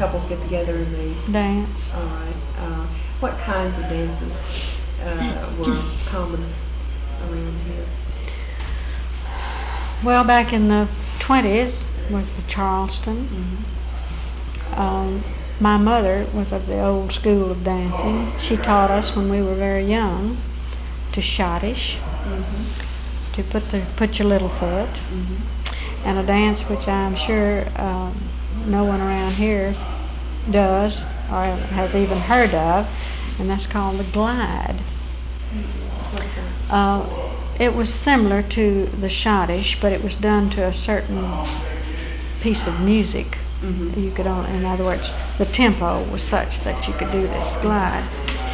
couples get together and they dance. All right. What kinds of dances were common around here? Well, back in the 20s was the Charleston. My mother was of the old school of dancing. She taught us when we were very young to schottisch, to put your little foot, and a dance which I'm sure no one around here does or has even heard of, and that's called the glide. What's that? It was similar to the schottisch, but it was done to a certain piece of music. You could only, in other words, the tempo was such that you could do this glide.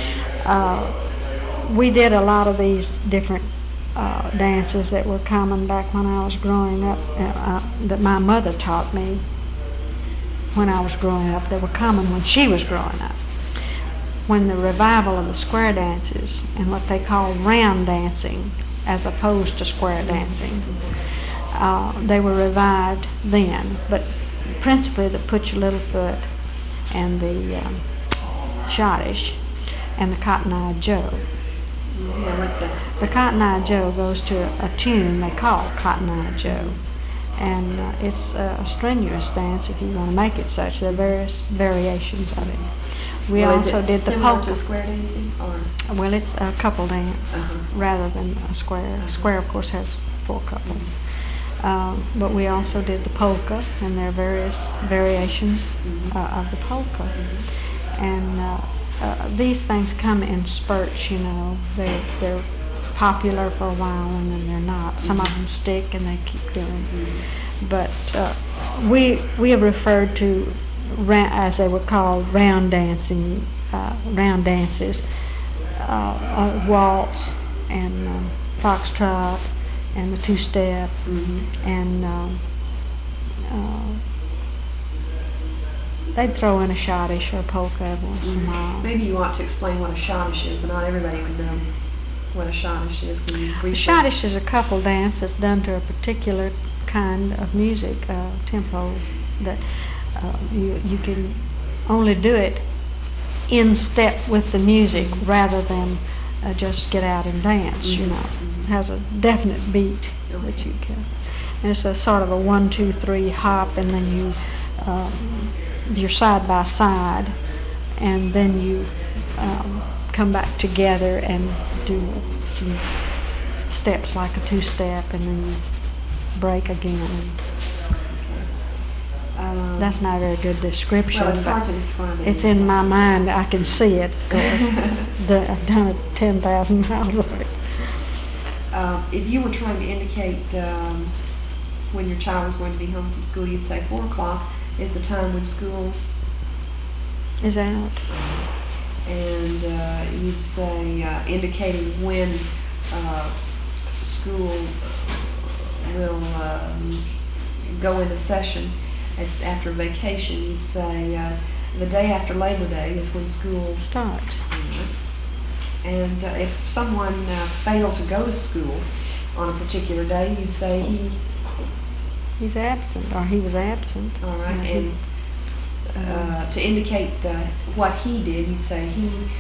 We did a lot of these different dances that were common back when I was growing up, that my mother taught me when I was growing up. They were common when she was growing up. When the revival of the square dances and what they call round dancing as opposed to square dancing, they were revived then, but principally the Put Your Little Foot and the schottisch and the Cotton Eye Joe. Yeah, what's that? The Cotton Eye Joe goes to a tune they call Cotton Eye Joe, and it's a strenuous dance if you want to make it such. There are various variations of it. We also did the polka. polka. To square dancing, or? Well, it's a couple dance rather than a square. Square, of course, has 4 couples. But we also did the polka, and there are various variations of the polka. And these things come in spurts, you know. They're popular for a while and then they're not. Some of them stick and they keep doing. But we have referred to, as they were called, round dancing, round dances, waltz and foxtrot and the two-step, and they'd throw in a schottisch or a polka every once in a while. Maybe you ought to explain what a schottisch is, and not everybody would know what a schottisch is. Can you briefly? A schottisch is a couple dance that's done to a particular kind of music, tempo, that you can only do it in step with the music rather than just get out and dance, you know. It has a definite beat that you can. And it's a sort of a 1, 2, 3 hop, and then you're side by side, and then you come back together and do some steps like a two-step, and then you break again. That's not a very good description. Well, it's hard to describe it. It's in my mind. I can see it, of course. I've done it 10,000 miles of it. If you were trying to indicate when your child was going to be home from school, you'd say 4 o'clock is the time when school is out. And you'd say, indicating when school will go into session after vacation, you'd say the day after Labor Day is when school starts. And if someone failed to go to school on a particular day, you'd say he's absent, or he was absent. All right, and to indicate what he did, you'd say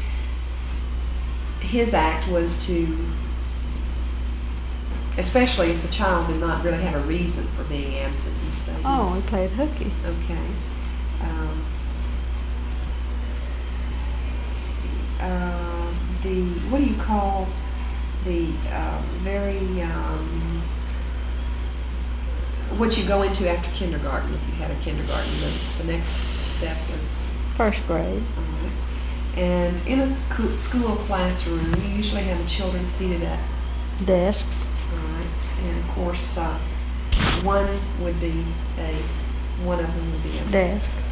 his act was to, especially if the child did not really have a reason for being absent, you'd say. Oh, he played hooky. Okay. What do you call the what you go into after kindergarten, if you had a kindergarten? The next step was? First grade. All right. And in a school classroom, you usually have the children seated at? Desks. All right. And of course, one of them would be a desk.